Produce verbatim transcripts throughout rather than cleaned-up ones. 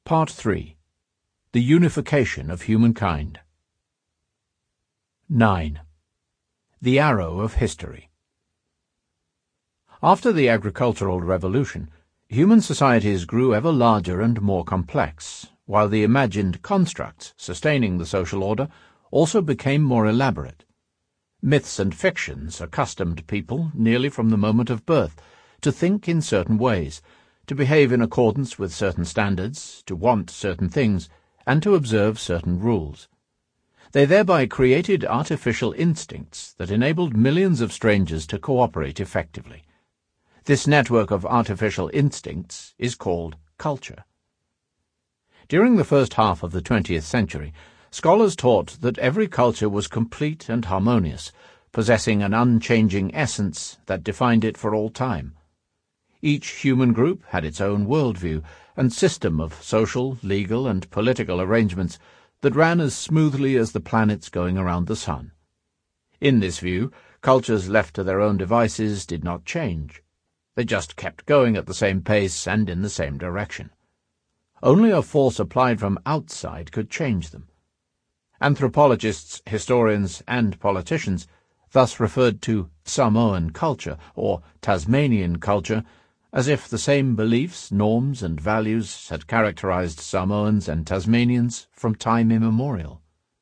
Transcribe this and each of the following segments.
Part three. The Unification of Humankind. nine. The Arrow of History. After the agricultural revolution, human societies grew ever larger and more complex, while the imagined constructs sustaining the social order also became more elaborate. Myths and fictions accustomed people, nearly from the moment of birth, to think in certain ways, to behave in accordance with certain standards, to want certain things, and to observe certain rules. They thereby created artificial instincts that enabled millions of strangers to cooperate effectively. This network of artificial instincts is called culture. During the first half of the twentieth century, scholars taught that every culture was complete and harmonious, possessing an unchanging essence that defined it for all time. Each human group had its own worldview and system of social, legal, and political arrangements that ran as smoothly as the planets going around the sun. In this view, cultures left to their own devices did not change. They just kept going at the same pace and in the same direction. Only a force applied from outside could change them. Anthropologists, historians, and politicians thus referred to Samoan culture, or Tasmanian culture, as if the same beliefs, norms, and values had characterized Samoans and Tasmanians from time immemorial.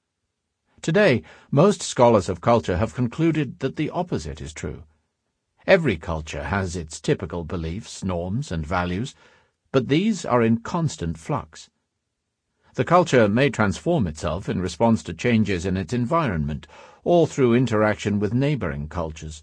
Today, most scholars of culture have concluded that the opposite is true. Every culture has its typical beliefs, norms, and values, but these are in constant flux. The culture may transform itself in response to changes in its environment or through interaction with neighboring cultures.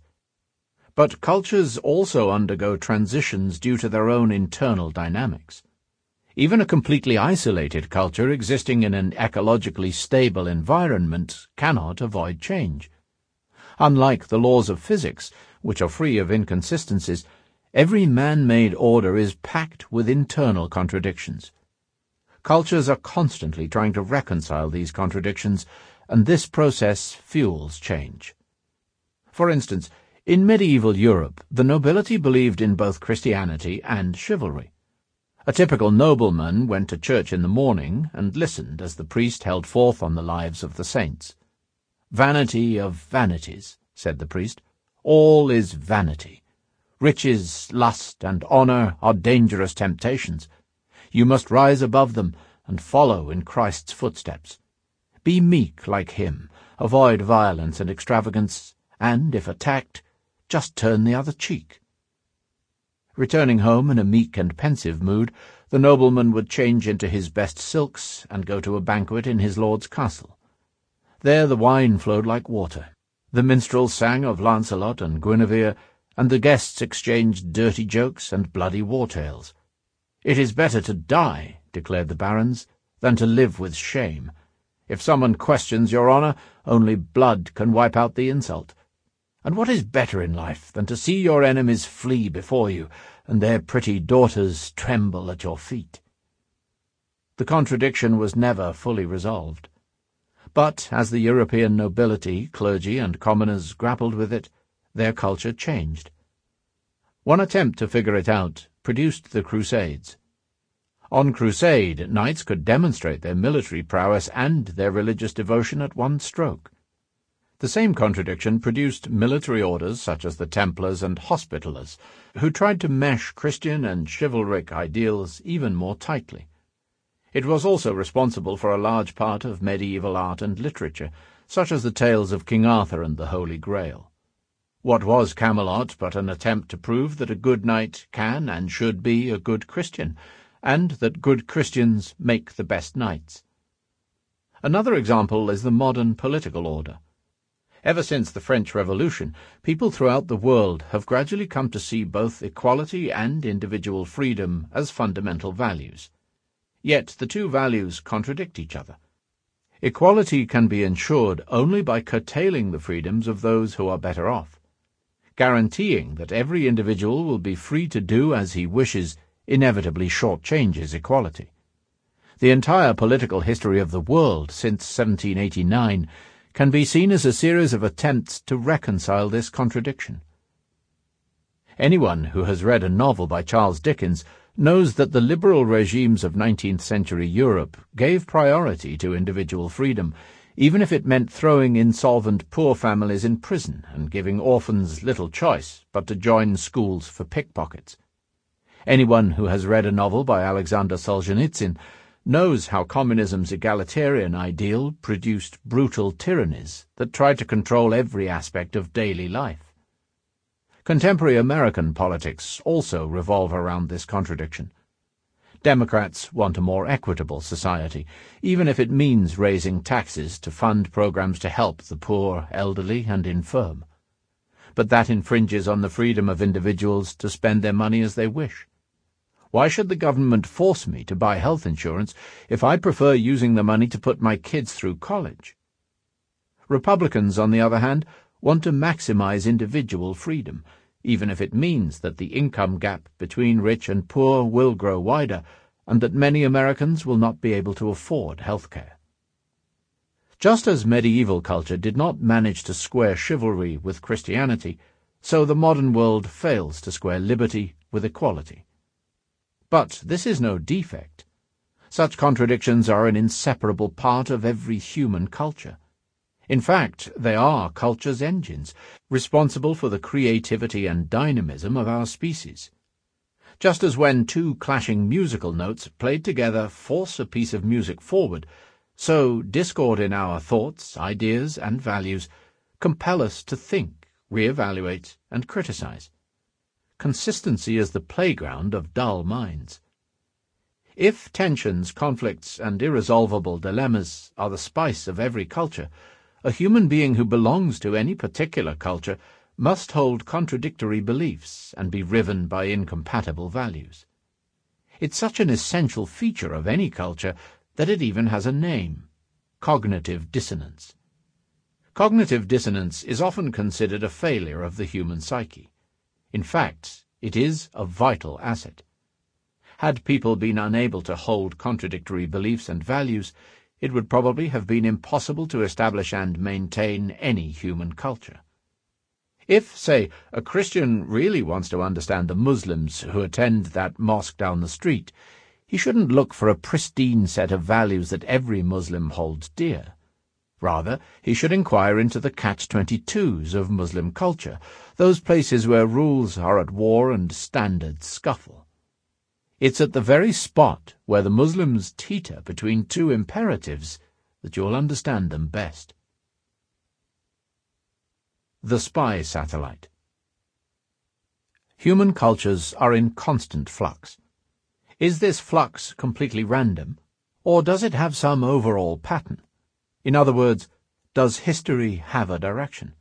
But cultures also undergo transitions due to their own internal dynamics. Even a completely isolated culture existing in an ecologically stable environment cannot avoid change. Unlike the laws of physics, which are free of inconsistencies, every man-made order is packed with internal contradictions. Cultures are constantly trying to reconcile these contradictions, and this process fuels change. For instance, in medieval Europe, the nobility believed in both Christianity and chivalry. A typical nobleman went to church in the morning and listened as the priest held forth on the lives of the saints. "Vanity of vanities," said the priest. "All is vanity. Riches, lust, and honour are dangerous temptations. You must rise above them and follow in Christ's footsteps. Be meek like him, avoid violence and extravagance, and, if attacked, just turn the other cheek." Returning home in a meek and pensive mood, the nobleman would change into his best silks and go to a banquet in his lord's castle. There the wine flowed like water. The minstrels sang of Lancelot and Guinevere, and the guests exchanged dirty jokes and bloody war tales. "It is better to die," declared the barons, "than to live with shame. If someone questions your honour, only blood can wipe out the insult. And what is better in life than to see your enemies flee before you, and their pretty daughters tremble at your feet?" The contradiction was never fully resolved. But as the European nobility, clergy, and commoners grappled with it, their culture changed. One attempt to figure it out produced the Crusades. On crusade, knights could demonstrate their military prowess and their religious devotion at one stroke. The same contradiction produced military orders such as the Templars and Hospitallers, who tried to mesh Christian and chivalric ideals even more tightly. It was also responsible for a large part of medieval art and literature, such as the tales of King Arthur and the Holy Grail. What was Camelot but an attempt to prove that a good knight can and should be a good Christian, and that good Christians make the best knights? Another example is the modern political order. Ever since the French Revolution, people throughout the world have gradually come to see both equality and individual freedom as fundamental values. Yet the two values contradict each other. Equality can be ensured only by curtailing the freedoms of those who are better off. Guaranteeing that every individual will be free to do as he wishes inevitably shortchanges equality. The entire political history of the world since seventeen eighty-nine can be seen as a series of attempts to reconcile this contradiction. Anyone who has read a novel by Charles Dickens knows that the liberal regimes of nineteenth century Europe gave priority to individual freedom, even if it meant throwing insolvent poor families in prison and giving orphans little choice but to join schools for pickpockets. Anyone who has read a novel by Alexander Solzhenitsyn knows how communism's egalitarian ideal produced brutal tyrannies that tried to control every aspect of daily life. Contemporary American politics also revolve around this contradiction. Democrats want a more equitable society, even if it means raising taxes to fund programs to help the poor, elderly, and infirm. But that infringes on the freedom of individuals to spend their money as they wish. Why should the government force me to buy health insurance if I prefer using the money to put my kids through college? Republicans, on the other hand, want to maximize individual freedom, even if it means that the income gap between rich and poor will grow wider, and that many Americans will not be able to afford health care. Just as medieval culture did not manage to square chivalry with Christianity, so the modern world fails to square liberty with equality. But this is no defect. Such contradictions are an inseparable part of every human culture. In fact, they are culture's engines, responsible for the creativity and dynamism of our species. Just as when two clashing musical notes played together force a piece of music forward, so discord in our thoughts, ideas, and values compel us to think, re-evaluate, and criticize. Consistency is the playground of dull minds. If tensions, conflicts, and irresolvable dilemmas are the spice of every culture, a human being who belongs to any particular culture must hold contradictory beliefs and be riven by incompatible values. It's such an essential feature of any culture that it even has a name: cognitive dissonance. Cognitive dissonance is often considered a failure of the human psyche. In fact, it is a vital asset. Had people been unable to hold contradictory beliefs and values, it would probably have been impossible to establish and maintain any human culture. If, say, a Christian really wants to understand the Muslims who attend that mosque down the street, he shouldn't look for a pristine set of values that every Muslim holds dear. Rather, he should inquire into the catch twenty-twos of Muslim culture, those places where rules are at war and standards scuffle. It's at the very spot where the Muslims teeter between two imperatives that you'll understand them best. The Spy Satellite. Human cultures are in constant flux. Is this flux completely random, or does it have some overall pattern? In other words, does history have a direction?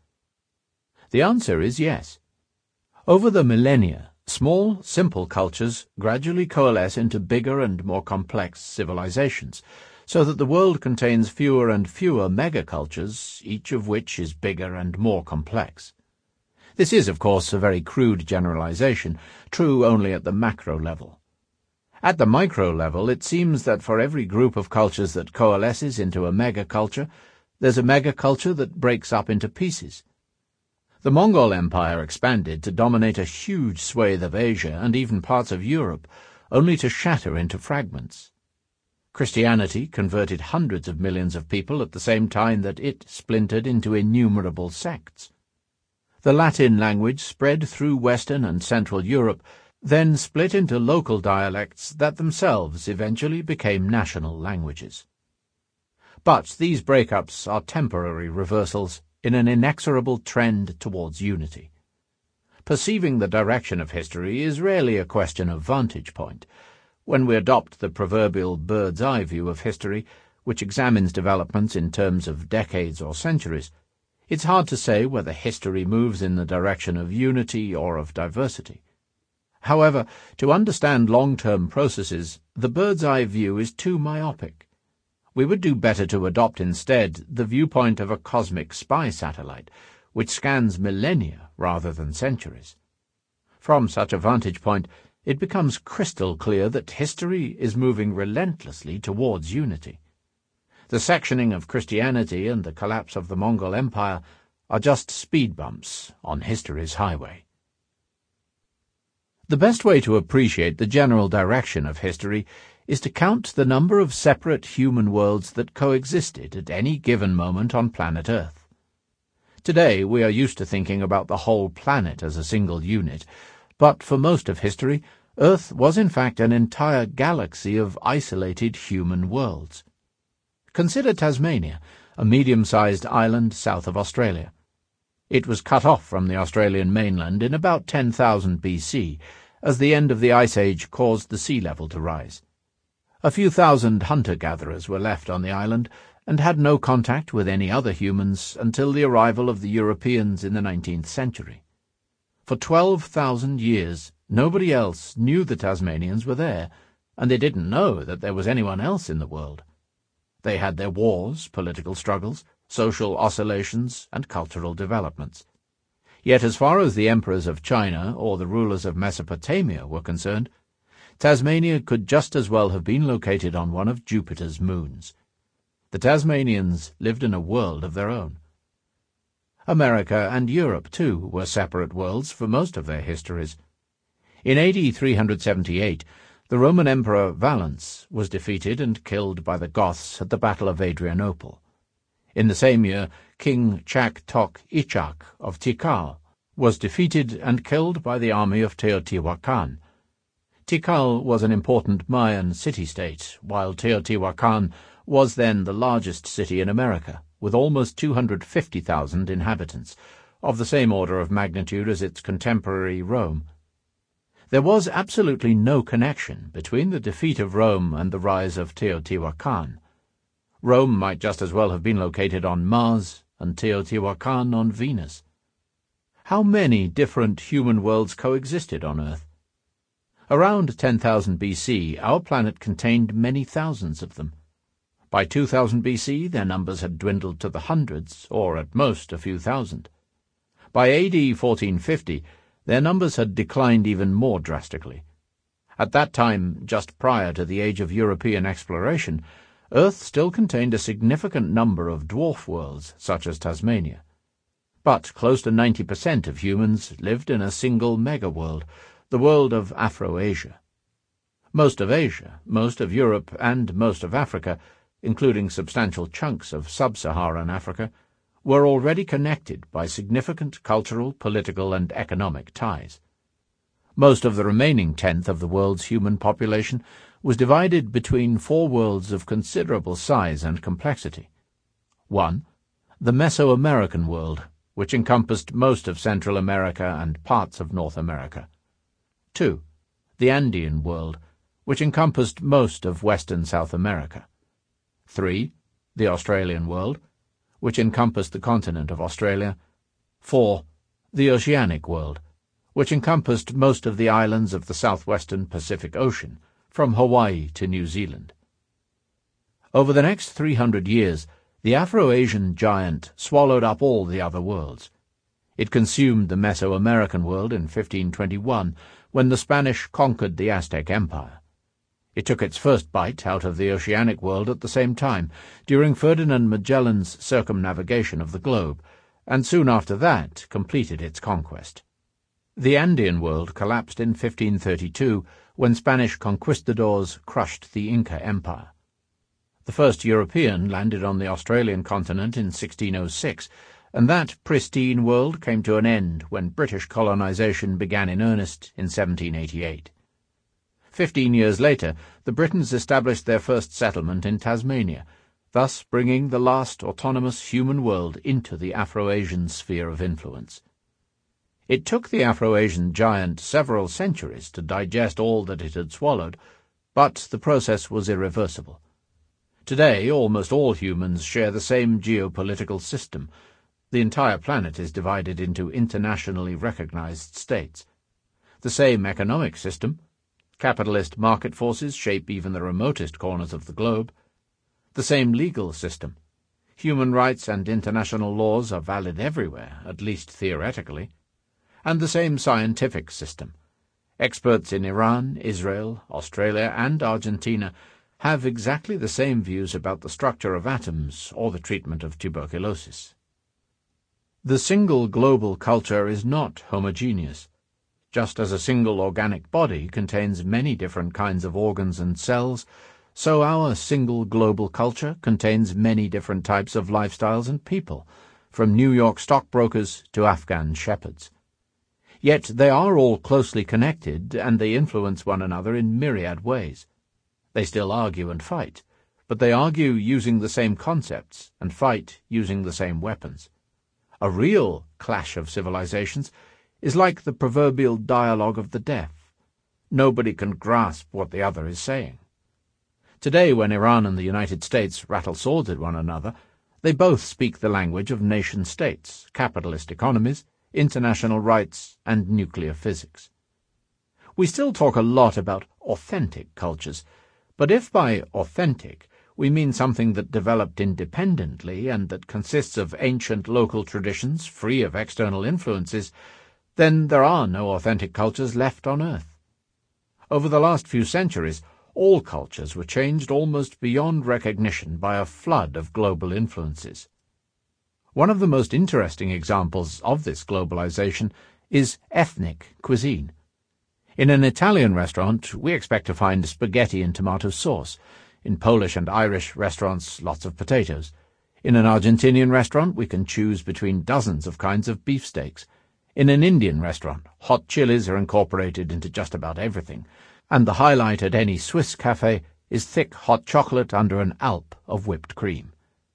The answer is yes. Over the millennia, small, simple cultures gradually coalesce into bigger and more complex civilizations, so that the world contains fewer and fewer megacultures, each of which is bigger and more complex. This is, of course, a very crude generalization, true only at the macro level. At the micro level, it seems that for every group of cultures that coalesces into a megaculture, there's a megaculture that breaks up into pieces. The Mongol Empire expanded to dominate a huge swathe of Asia and even parts of Europe, only to shatter into fragments. Christianity converted hundreds of millions of people at the same time that it splintered into innumerable sects. The Latin language spread through Western and Central Europe, then split into local dialects that themselves eventually became national languages. But these breakups are temporary reversals in an inexorable trend towards unity. Perceiving the direction of history is rarely a question of vantage point. When we adopt the proverbial bird's-eye view of history, which examines developments in terms of decades or centuries, it's hard to say whether history moves in the direction of unity or of diversity. However, to understand long-term processes, the bird's-eye view is too myopic. We would do better to adopt instead the viewpoint of a cosmic spy satellite, which scans millennia rather than centuries. From such a vantage point, it becomes crystal clear that history is moving relentlessly towards unity. The sectioning of Christianity and the collapse of the Mongol Empire are just speed bumps on history's highway. The best way to appreciate the general direction of history is to count the number of separate human worlds that coexisted at any given moment on planet Earth. Today we are used to thinking about the whole planet as a single unit, but for most of history, Earth was in fact an entire galaxy of isolated human worlds. Consider Tasmania, a medium-sized island south of Australia. It was cut off from the Australian mainland in about ten thousand B C, as the end of the Ice Age caused the sea level to rise. A few thousand hunter-gatherers were left on the island and had no contact with any other humans until the arrival of the Europeans in the nineteenth century. For twelve thousand years, nobody else knew the Tasmanians were there, and they didn't know that there was anyone else in the world. They had their wars, political struggles, social oscillations, and cultural developments. Yet as far as the emperors of China or the rulers of Mesopotamia were concerned, Tasmania could just as well have been located on one of Jupiter's moons. The Tasmanians lived in a world of their own. America and Europe, too, were separate worlds for most of their histories. In A D three seventy-eight, the Roman Emperor Valens was defeated and killed by the Goths at the Battle of Adrianople. In the same year, King Chak Tok Ichak of Tikal was defeated and killed by the army of Teotihuacan. Tikal was an important Mayan city-state, while Teotihuacan was then the largest city in America, with almost two hundred fifty thousand inhabitants, of the same order of magnitude as its contemporary Rome. There was absolutely no connection between the defeat of Rome and the rise of Teotihuacan. Rome might just as well have been located on Mars and Teotihuacan on Venus. How many different human worlds coexisted on Earth? Around ten thousand B C, our planet contained many thousands of them. By two thousand B C, their numbers had dwindled to the hundreds, or at most a few thousand. By A D fourteen fifty, their numbers had declined even more drastically. At that time, just prior to the age of European exploration, Earth still contained a significant number of dwarf worlds, such as Tasmania. But close to ninety percent of humans lived in a single mega-world, the world of Afro-Asia. Most of Asia, most of Europe, and most of Africa, including substantial chunks of sub-Saharan Africa, were already connected by significant cultural, political, and economic ties. Most of the remaining tenth of the world's human population was divided between four worlds of considerable size and complexity. One, the Mesoamerican world, which encompassed most of Central America and parts of North America. Two, the Andean world, which encompassed most of western South America. Three, the Australian world, which encompassed the continent of Australia. Four, the Oceanic world, which encompassed most of the islands of the southwestern Pacific Ocean, from Hawaii to New Zealand. Over the next three hundred years, the Afro-Asian giant swallowed up all the other worlds. It consumed the Mesoamerican world in fifteen twenty-one, when the Spanish conquered the Aztec Empire. It took its first bite out of the Oceanic world at the same time, during Ferdinand Magellan's circumnavigation of the globe, and soon after that completed its conquest. The Andean world collapsed in fifteen thirty-two, when Spanish conquistadors crushed the Inca Empire. The first European landed on the Australian continent in sixteen oh six, and that pristine world came to an end when British colonisation began in earnest in seventeen eighty-eight. Fifteen years later, the Britons established their first settlement in Tasmania, thus bringing the last autonomous human world into the Afro-Asian sphere of influence. It took the Afro-Asian giant several centuries to digest all that it had swallowed, but the process was irreversible. Today, almost all humans share the same geopolitical system. The entire planet is divided into internationally recognized states. The same economic system. Capitalist market forces shape even the remotest corners of the globe. The same legal system. Human rights and international laws are valid everywhere, at least theoretically. And the same scientific system. Experts in Iran, Israel, Australia, and Argentina have exactly the same views about the structure of atoms or the treatment of tuberculosis. The single global culture is not homogeneous. Just as a single organic body contains many different kinds of organs and cells, so our single global culture contains many different types of lifestyles and people, from New York stockbrokers to Afghan shepherds. Yet they are all closely connected, and they influence one another in myriad ways. They still argue and fight, but they argue using the same concepts and fight using the same weapons. A real clash of civilizations is like the proverbial dialogue of the deaf. Nobody can grasp what the other is saying. Today, when Iran and the United States rattle swords at one another, they both speak the language of nation-states, capitalist economies, international rights, and nuclear physics. We still talk a lot about authentic cultures, but if by authentic we mean something that developed independently and that consists of ancient local traditions free of external influences, then there are no authentic cultures left on Earth. Over the last few centuries, all cultures were changed almost beyond recognition by a flood of global influences. One of the most interesting examples of this globalization is ethnic cuisine. In an Italian restaurant, we expect to find spaghetti and tomato sauce. In Polish and Irish restaurants, lots of potatoes. In an Argentinian restaurant, we can choose between dozens of kinds of beefsteaks. In an Indian restaurant, hot chilies are incorporated into just about everything, and the highlight at any Swiss cafe is thick hot chocolate under an alp of whipped cream.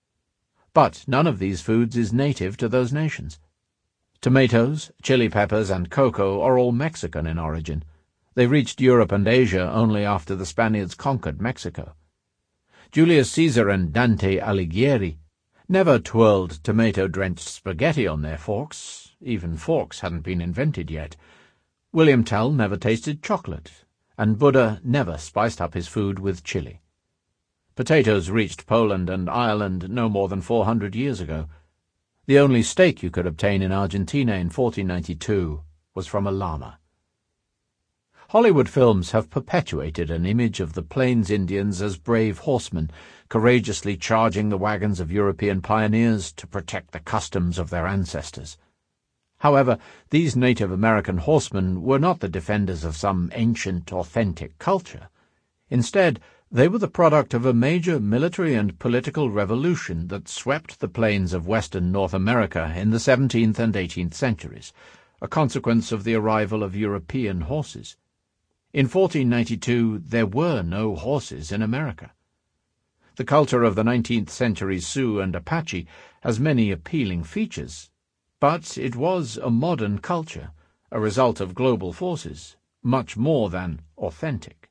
But none of these foods is native to those nations. Tomatoes, chili peppers, and cocoa are all Mexican in origin. They reached Europe and Asia only after the Spaniards conquered Mexico. Julius Caesar and Dante Alighieri never twirled tomato-drenched spaghetti on their forks. Even forks hadn't been invented yet. William Tell never tasted chocolate, and Buddha never spiced up his food with chili. Potatoes reached Poland and Ireland no more than four hundred years ago. The only steak you could obtain in Argentina in fourteen ninety-two was from a llama. Hollywood films have perpetuated an image of the Plains Indians as brave horsemen, courageously charging the wagons of European pioneers to protect the customs of their ancestors. However, these Native American horsemen were not the defenders of some ancient, authentic culture. Instead, they were the product of a major military and political revolution that swept the plains of western North America in the seventeenth and eighteenth centuries, a consequence of the arrival of European horses. In fourteen ninety-two, there were no horses in America. The culture of the nineteenth century Sioux and Apache has many appealing features, but it was a modern culture, a result of global forces, much more than authentic.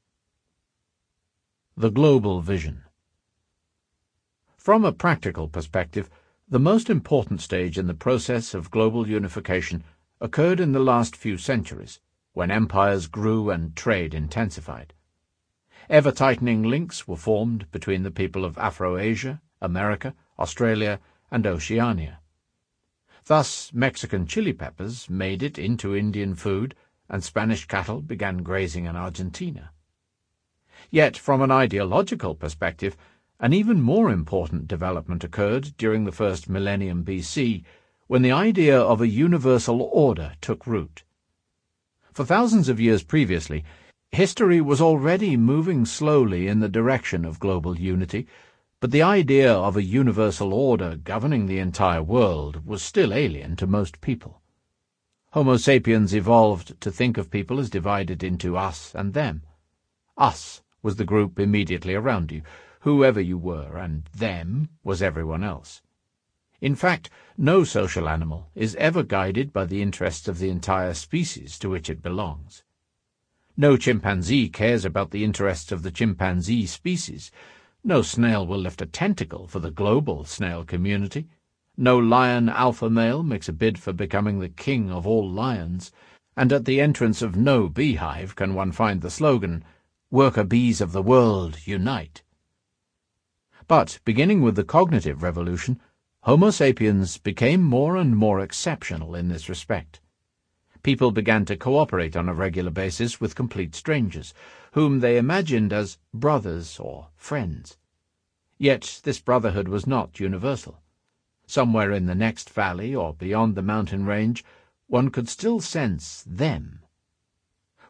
The Global Vision. From a practical perspective, the most important stage in the process of global unification occurred in the last few centuries, when empires grew and trade intensified. Ever-tightening links were formed between the people of Afro-Asia, America, Australia, and Oceania. Thus, Mexican chili peppers made it into Indian food, and Spanish cattle began grazing in Argentina. Yet, from an ideological perspective, an even more important development occurred during the first millennium B C, when the idea of a universal order took root. For thousands of years previously, history was already moving slowly in the direction of global unity, but the idea of a universal order governing the entire world was still alien to most people. Homo sapiens evolved to think of people as divided into us and them. Us was the group immediately around you, whoever you were, and them was everyone else. In fact, no social animal is ever guided by the interests of the entire species to which it belongs. No chimpanzee cares about the interests of the chimpanzee species. No snail will lift a tentacle for the global snail community. No lion alpha male makes a bid for becoming the king of all lions, and at the entrance of no beehive can one find the slogan, "Worker bees of the world, unite." But, beginning with the cognitive revolution, Homo sapiens became more and more exceptional in this respect. People began to cooperate on a regular basis with complete strangers, whom they imagined as brothers or friends. Yet this brotherhood was not universal. Somewhere in the next valley or beyond the mountain range, one could still sense them,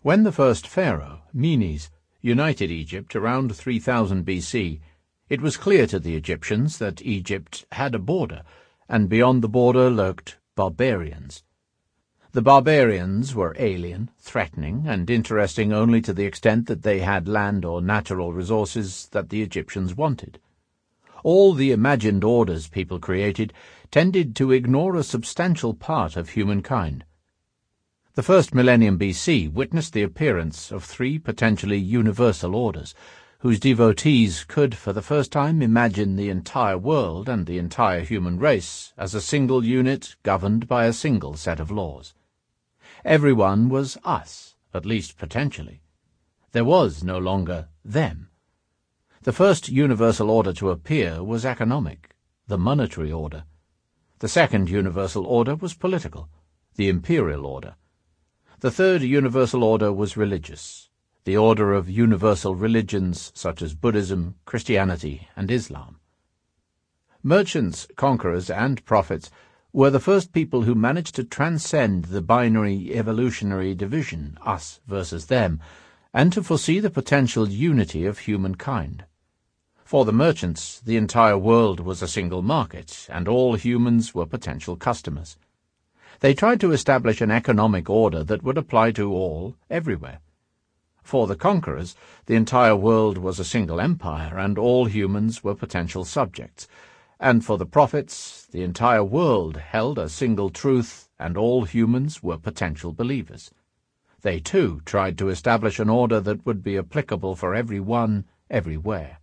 When the first pharaoh, Menes, united Egypt around three thousand B C, it was clear to the Egyptians that Egypt had a border, and beyond the border lurked barbarians. The barbarians were alien, threatening, and interesting only to the extent that they had land or natural resources that the Egyptians wanted. All the imagined orders people created tended to ignore a substantial part of humankind. The first millennium B C witnessed the appearance of three potentially universal orders, whose devotees could for the first time imagine the entire world and the entire human race as a single unit governed by a single set of laws. Everyone was us, at least potentially. There was no longer them. The first universal order to appear was economic, the monetary order. The second universal order was political, the imperial order. The third universal order was religious, the order of universal religions such as Buddhism, Christianity, and Islam. Merchants, conquerors, and prophets were the first people who managed to transcend the binary evolutionary division, us versus them, and to foresee the potential unity of humankind. For the merchants, the entire world was a single market, and all humans were potential customers. They tried to establish an economic order that would apply to all, everywhere. For the conquerors, the entire world was a single empire, and all humans were potential subjects. And for the prophets, the entire world held a single truth, and all humans were potential believers. They, too, tried to establish an order that would be applicable for everyone, everywhere.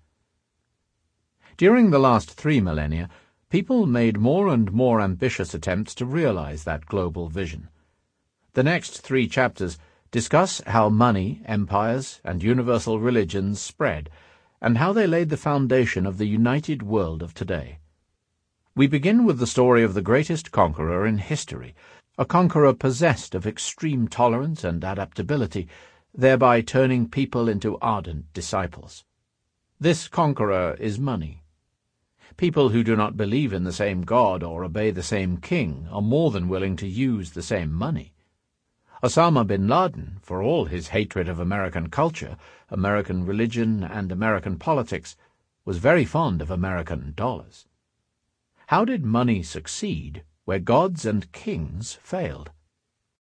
During the last three millennia, people made more and more ambitious attempts to realize that global vision. The next three chapters discuss how money, empires, and universal religions spread, and how they laid the foundation of the united world of today. We begin with the story of the greatest conqueror in history, a conqueror possessed of extreme tolerance and adaptability, thereby turning people into ardent disciples. This conqueror is money. People who do not believe in the same God or obey the same king are more than willing to use the same money. Osama bin Laden, for all his hatred of American culture, American religion, and American politics, was very fond of American dollars. How did money succeed where gods and kings failed?